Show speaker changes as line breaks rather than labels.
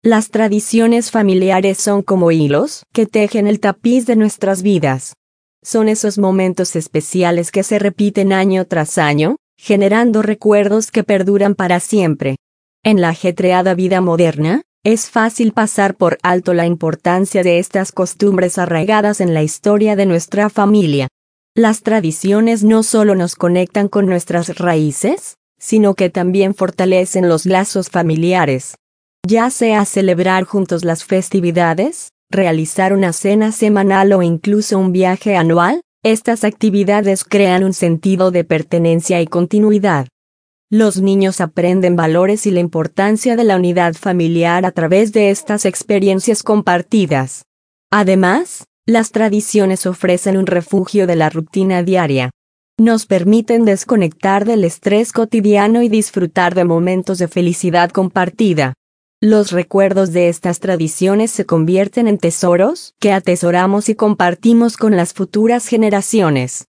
Las tradiciones familiares son como hilos que tejen el tapiz de nuestras vidas. Son esos momentos especiales que se repiten año tras año, generando recuerdos que perduran para siempre. En la ajetreada vida moderna, es fácil pasar por alto la importancia de estas costumbres arraigadas en la historia de nuestra familia. Las tradiciones no solo nos conectan con nuestras raíces, sino que también fortalecen los lazos familiares. Ya sea celebrar juntos las festividades, realizar una cena semanal o incluso un viaje anual, estas actividades crean un sentido de pertenencia y continuidad. Los niños aprenden valores y la importancia de la unidad familiar a través de estas experiencias compartidas. Además, las tradiciones ofrecen un refugio de la rutina diaria. Nos permiten desconectar del estrés cotidiano y disfrutar de momentos de felicidad compartida. Los recuerdos de estas tradiciones se convierten en tesoros que atesoramos y compartimos con las futuras generaciones.